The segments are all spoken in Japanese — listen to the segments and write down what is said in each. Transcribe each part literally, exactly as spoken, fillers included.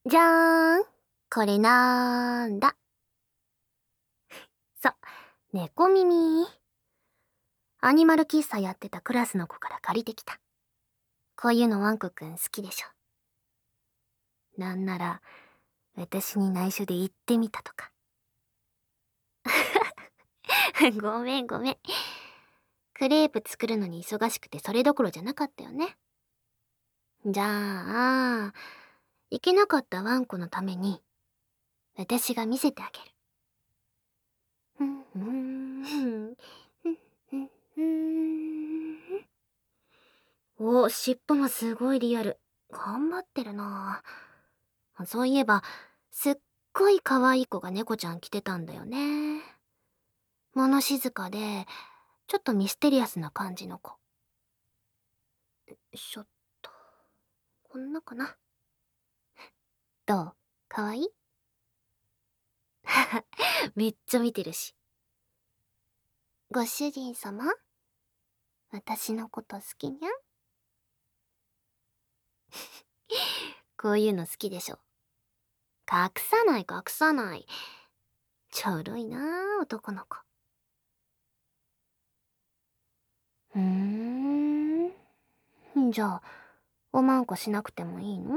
じゃーん。これなーんだ。そう、猫耳。アニマル喫茶やってたクラスの子から借りてきた。こういうのワンコくん好きでしょ。なんなら、私に内緒で言ってみたとか。ごめんごめん。クレープ作るのに忙しくてそれどころじゃなかったよね。じゃあ、行けなかったワンコのために、私が見せてあげる。ふんふんふんふんふんふん。お、尻尾もすごいリアル。頑張ってるな。そういえば、すっごい可愛い子が猫ちゃん着てたんだよね。物静かで、ちょっとミステリアスな感じの子。よいしょっと。こんなかな。どう？可愛い？めっちゃ見てるし。ご主人様？私のこと好きにゃん？こういうの好きでしょ。隠さない隠さない。ちょろいなあ、男の子。うーん。じゃあ、おまんこしなくてもいいの？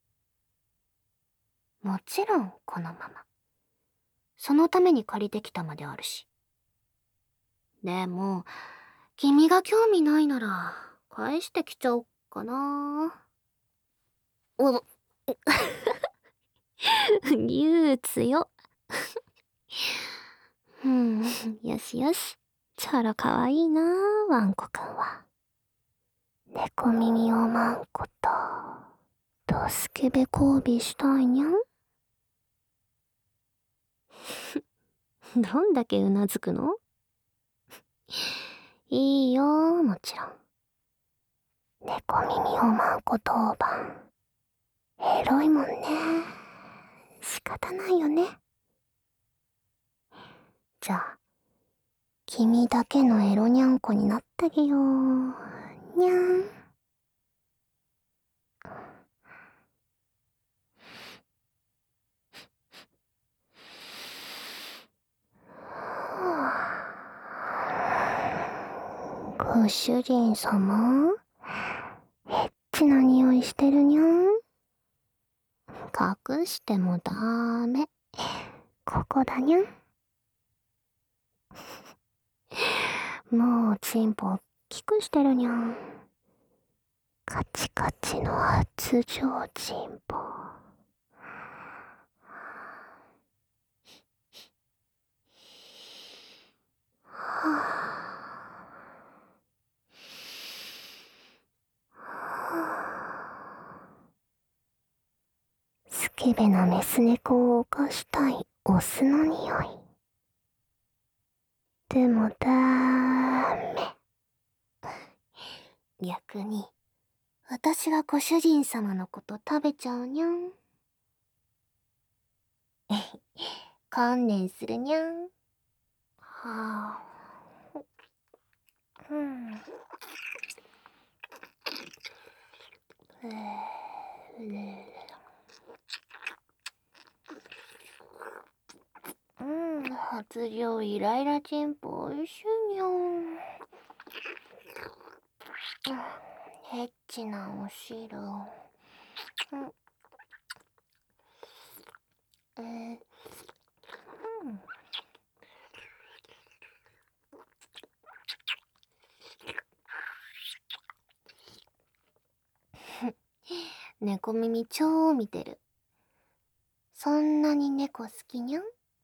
もちろん、このまま。そのために借りてきたまであるし。でも、君が興味ないなら、返してきちゃおっかな。お、憂鬱よ。うん、よしよし。チャラかわいいな、ワンコくんは。猫耳おまんこと、ドスケベ交尾したいにゃん。どんだけうなずくの？いいよ、もちろん。猫耳おまんこ当番。エロいもんね。仕方ないよね。じゃあ、君だけのエロニャンコになってあげよう。にゃん。ご主人様、エッチな匂いしてるにゃん。隠してもダメ。ここだにゃん。もうチンポ大きくしてるにゃん。カチカチの発情チンポ。スケベなメス猫を犯したいオスの匂い。でもだーめ。逆に、私がご主人様のこと食べちゃうにゃん。観念するにゃん。はあ。うん。うん、発情イライラチンポおいしいにゃん。エッチなお汁。うん。えー、うん。猫耳超見てる。そんなに猫好きにゃん？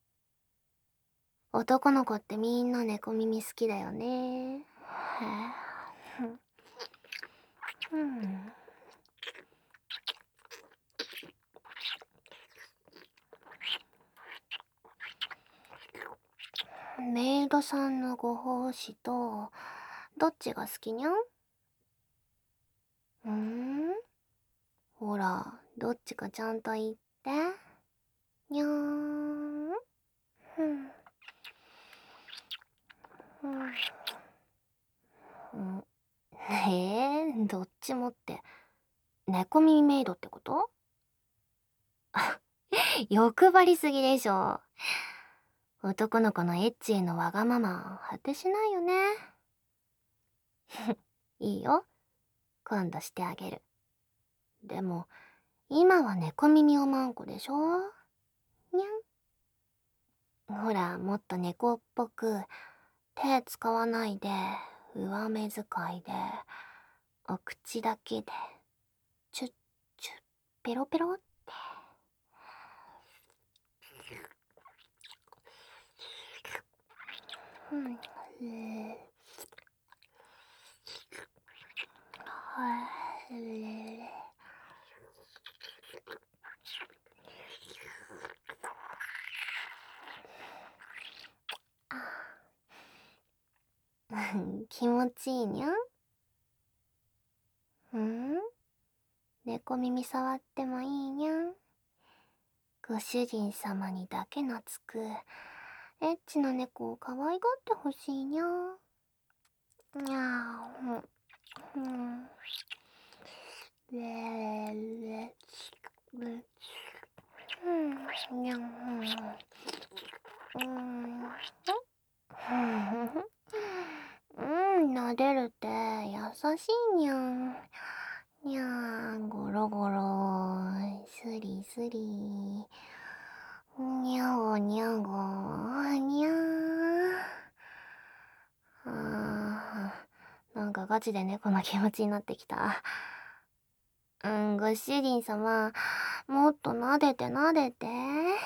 男の子ってみんな猫耳好きだよね。へえ。うん。メイドさんのご奉仕と、どっちが好きにゃん？うーん？ほら、どっちかちゃんと言って。にゃーん。うん。うん。へえ、どっちもって。猫耳メイドってこと？ 欲張りすぎでしょ。男の子のエッチへのわがまま、果てしないよね。いいよ。今度してあげる。でも、今は猫耳おまんこでしょ？にゃん。ほら、もっと猫っぽく、手使わないで、上目遣いで、お口だけで、チュッチュッ、ペロペロって。うん、えー、はい、気持ちいいにゃん。うん、猫耳触ってもいいにゃん。ご主人様にだけ懐く、エッチな猫を可愛がってほしいにゃ。にゃー、うん、うん。れれれうん、にゃん、うん、うん、うん、撫でるって優しいにゃん。にゃー、ゴロゴロ、スリスリ、にゃごにゃご、にゃー。あー、なんかガチで猫の気持ちになってきた。うん、ご主人様、もっと撫でて撫でて。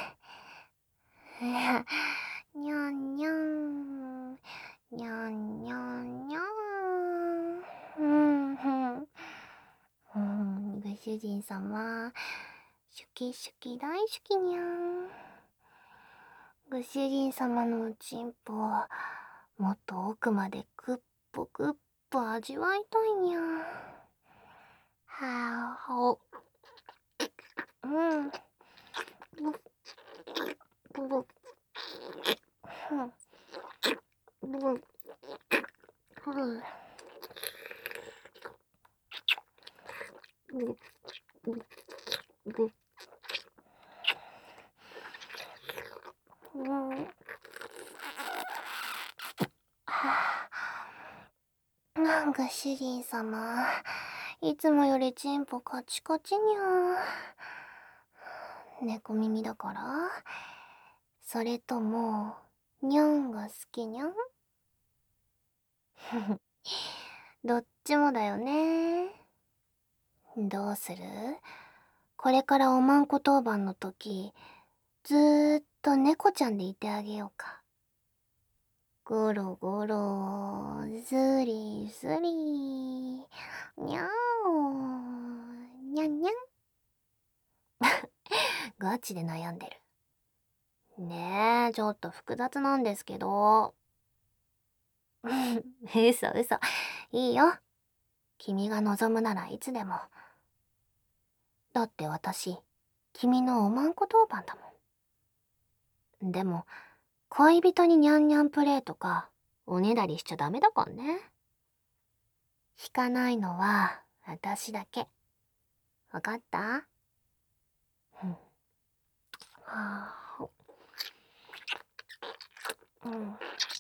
にゃんにゃん。にゃんにゃんにゃん。うん、うん。うん、ご主人様、シュキシュキ大好きにゃん。ご主人様のおちんぽ、もっと奥までグッポグッポ味わいたいにゃん。はあ、ほ、うん。ブブブ、うん、ブブ、ブブ、ブブ、ブブ、うん。はあ、なんか主人様、いつもよりチンポカチカチにゃん。猫耳だから？それとも、にゃんが好きにゃん？どっちもだよね。どうする？これからおまんこ当番の時、ずーっと猫ちゃんでいてあげようか。ゴロゴロ、スリスリ、にゃお、にゃんにゃん。ガチで悩んでる。ねえ、ちょっと複雑なんですけど。嘘嘘。いいよ。君が望むならいつでも。だって私、君のおまんこ当番だもん。でも、恋人にニャンニャンプレイとか、おねだりしちゃダメだからね。引かないのは、私だけ。わかった？うん。はあ、うん。うん。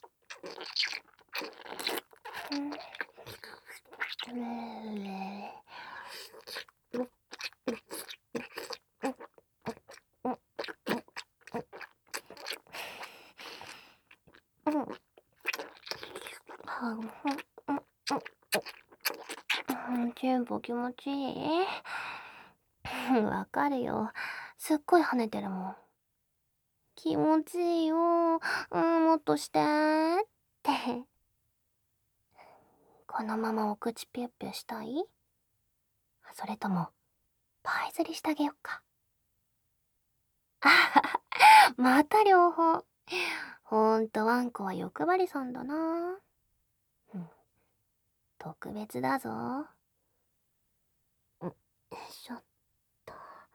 全部気持ちいい？わかるよ。すっごい跳ねてるもん。気持ちいいよ。うん、もっとしてーって。このままお口ぴゅっぴゅしたい？それとも、パイ釣りしてあげよっか。あはは、また両方。ほんとワンコは欲張りさんだな。うん、特別だぞ。ん、よいしょっと。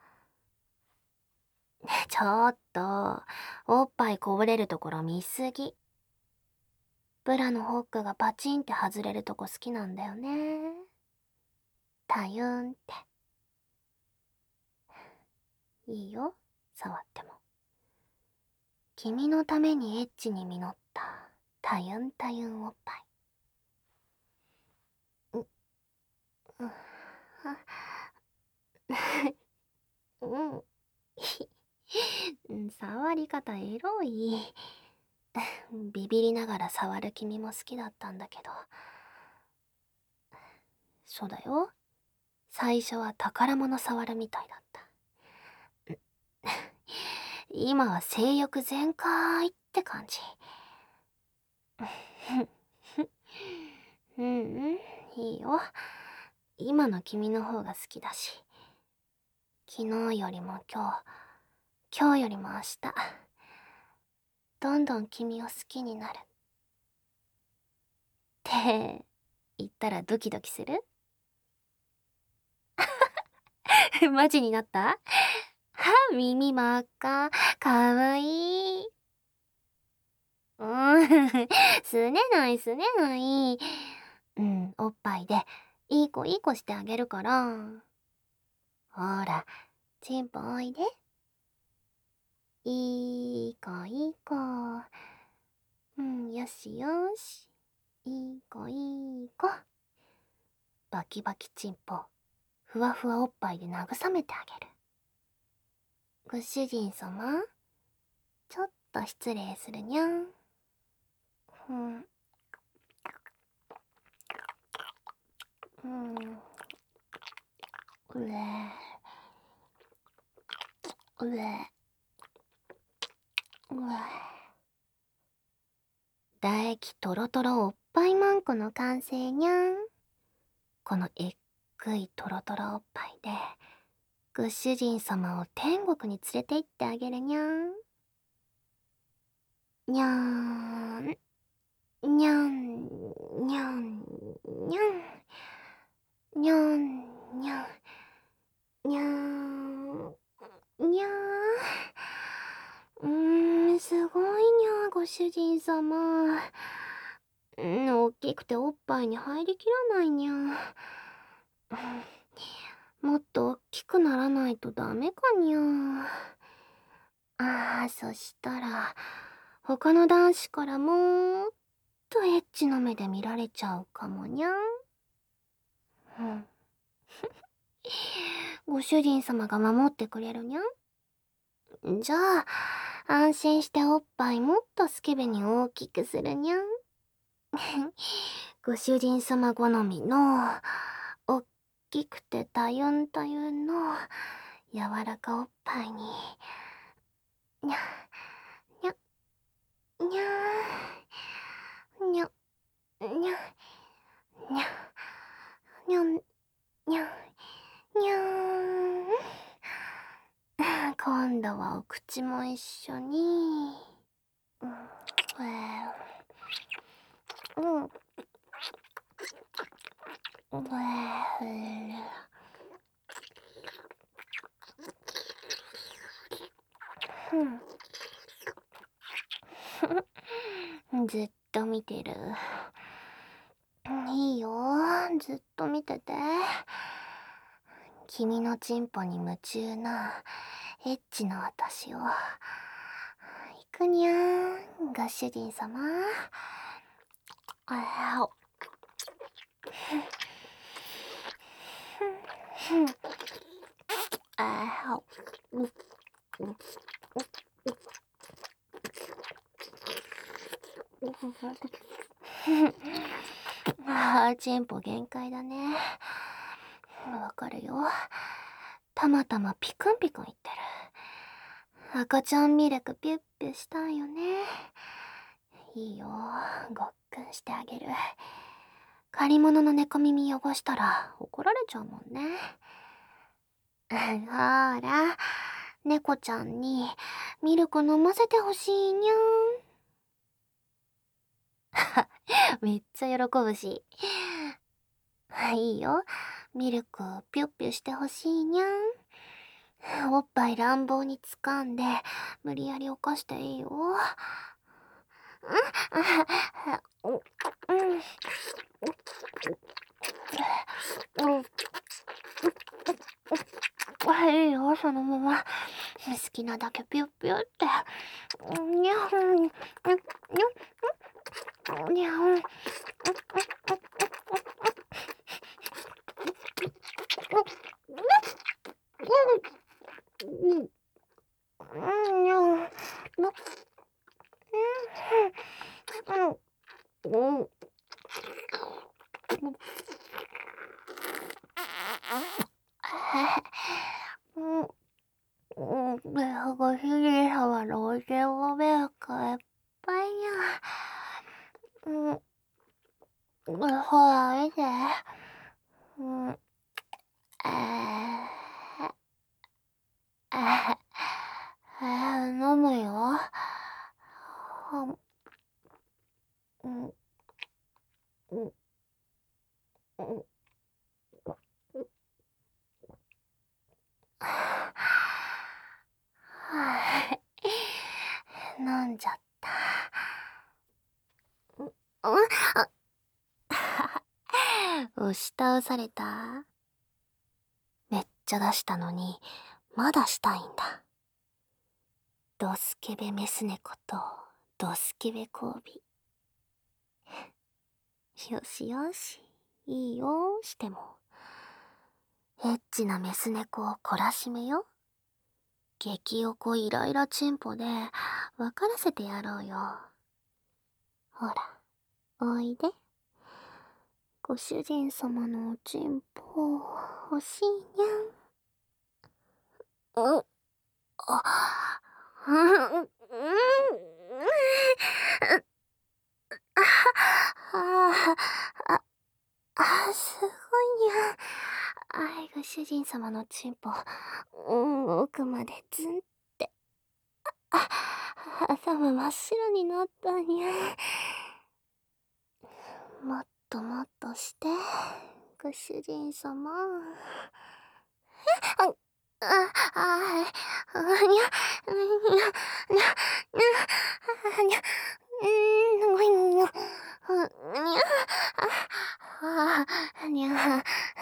ちょっと、おっぱいこぼれるところ見すぎ。ブラのホックがパチンって外れるとこ好きなんだよね。たゆんって。いいよ。 触っても。君のためにエッチに実ったたゆんたゆんおっぱい。う、う、うん。うん、触り方エロい。ビビりながら触る君も好きだったんだけど。そうだよ。最初は宝物触るみたいだった。今は性欲全開って感じ。うんうん、いいよ。今の君の方が好きだし。昨日よりも今日、今日よりも明日。どんどん君を好きになる。って言ったらドキドキする？マジになった？は、耳真っ赤。かわいい。うーん、すねないすねない。うん、おっぱいで、いい子いい子してあげるから。ほら、チンポおいで。いい子いい子。うん、よしよし。いい子いい子。バキバキチンポ、ふわふわおっぱいで慰めてあげる。ご主人様、ちょっと失礼するにゃん。うん。うん。うえ。うえ。うえ。唾液トロトロおっぱいまんこの完成にゃん。このえっくいトロトロおっぱいで、ご主人様を天国に連れて行ってあげるにゃん。にゃーん。にゃん、にゃん、にゃん。にゃん、にゃん。にゃーん。にゃー。うーん、すごいにゃー、ご主人様。うん、大きくておっぱいに入りきらないにゃー。もっと大きくならないとダメかにゃー。ああ、そしたら、他の男子からもーっとエッチな目で見られちゃうかもにゃん。うん。ご主人様が守ってくれるにゃん。じゃあ、安心しておっぱいもっとスケベに大きくするにゃん。ご主人様好みの、おっきくてたゆんたゆんの、柔らかおっぱいに、にゃ、にゃ、にゃー、にゃ、にゃ、にゃ、にゃ、にゃ、にゃーん。今度はお口も一緒に。うん、えー、うん。えー、うん。ずっと見てる。いいよ、ずっと見てて。君のチンポに夢中なエッチな私を。行くにゃん、ご主人様。あお。あお。ああ、チンポ限界だね。わかるよ。たまたまピクンピクン言ってる。赤ちゃんミルクピュッピュしたいよね。いいよ、ごっくんしてあげる。借り物の猫耳汚したら怒られちゃうもんね。ほーら、猫ちゃんにミルク飲ませてほしいにゃん。めっちゃ喜ぶし。いいよ、ミルクピュッピュしてほしいにゃん。おっぱい乱暴に掴んで無理やり犯していいよ。うん、うん、うん。 いいよ、そのまま。好きなだけピュッピュって。にゃん、にゃん、にゃん。にゃん。ご主人様のお手ごめがいっぱいや。うん、ほら見て。うん、あああ飲むよ。うん、うん、うん。飲んじゃった。うん、あ押し倒された。めっちゃ出したのに、まだしたいんだ。ドスケベメス猫とドスケベ交尾。よしよし、いいよ、しても。エッチなメス猫を懲らしめよ。激おこイライラチンポで分からせてやろうよ。ほら、おいで。ご主人様のおちんぽ欲しいにゃん。うあ、うん、うん、あ、あ、あ、すごいにゃん。あい、ご主人様のチンポ、うん、奥までズンって。あ、頭真っ白になったにゃん。もっともっとして、ご主人様。あ、あ、あ、あ、にゃ、にゃ、にゃ、にゃ、にゃ、うん、にゃ、にゃ、あ、にゃ、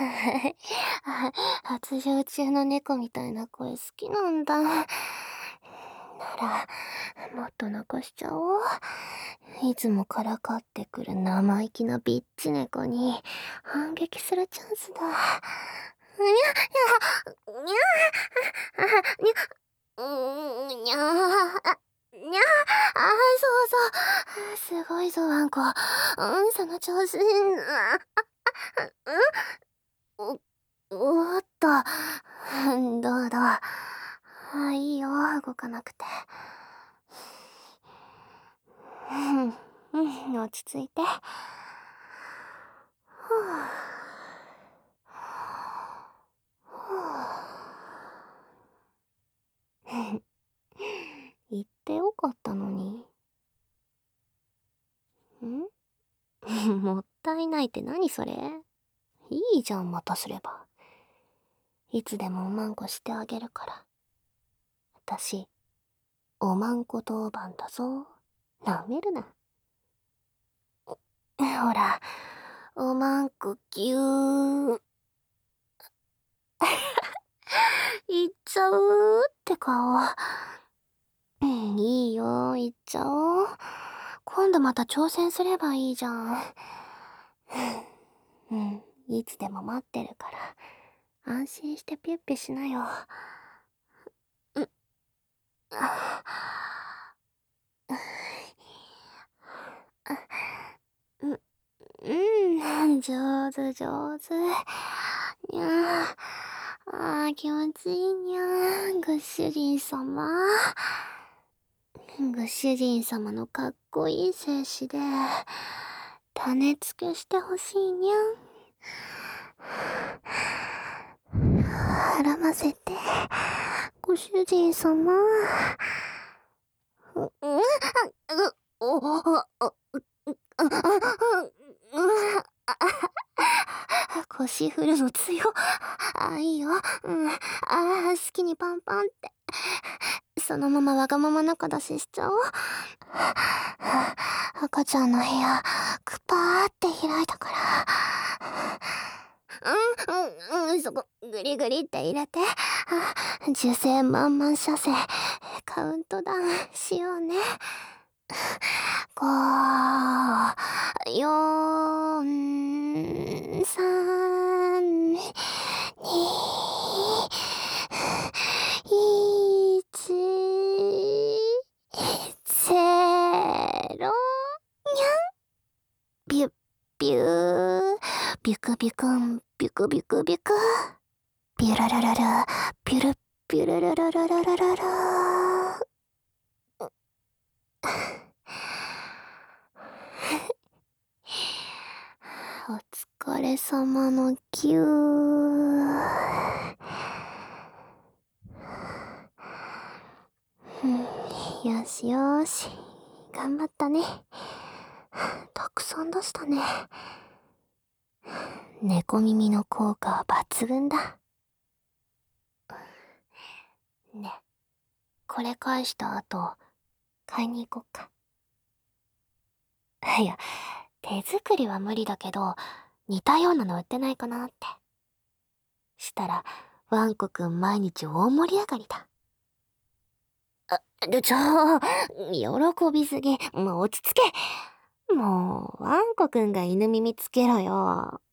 発情中の猫みたいな声好きなんだ。なら、もっと残しちゃおう。いつもからかってくる生意気なビッチ猫に反撃するチャンスだ。にゃ、にゃ、にゃ、にゃ、うーん、にゃー、にゃー、あ、そうそう。すごいぞ、ワンコ。うん、その調子。あ、うん、お、おっと。うん、どうどう。あ、いいよ、動かなくて。うん、うん、落ち着いて。ふぅ。言ってよかったのに。んもったいないって何それ。いいじゃん、またすれば。いつでもおまんこしてあげるから。あたし、おまんこ当番だぞ。なめるな。ほら、おまんこぎゅー。いっちゃうって顔。うん、いいよ、いっちゃおう。今度また挑戦すればいいじゃん。うん、いつでも待ってるから。安心してピュッピュしなよ。う、あ、う、うん、上手上手。にゃー。あー、気持ちいいにゃー。ご主人様。ご主人様のかっこいい静止で、種付けしてほしいにゃん。絡ませて、ご主人様。う、うん、う、お、お、お、腰振るの強。あ、いいよ。うん。ああ、好きにパンパンって。そのままわがまま仲出ししちゃおう。赤ちゃんの部屋、くぱーって開いたから。うん、うん、うん、そこ、ぐりぐりって入れて。 あ、受精満々射精、カウントダウンしようね。ご、よん、さん、に、いち、ゼロ、にゃん。ビュッビュー、ビュクビュクン、ビュクビュクビュク。ビュララララ、ビュルビュルルルルルルルル。お疲れ様のぎゅー。うん、よしよし、頑張ったね。たくさん出したね。猫耳の効果は抜群だ。ね、これ返した後、買いに行こっか。いや、手作りは無理だけど、似たようなの売ってないかなって。したら、ワンコくん毎日大盛り上がりだ。あ、ちょ、喜びすぎ。もう落ち着け。もう、ワンコくんが犬耳つけろよ。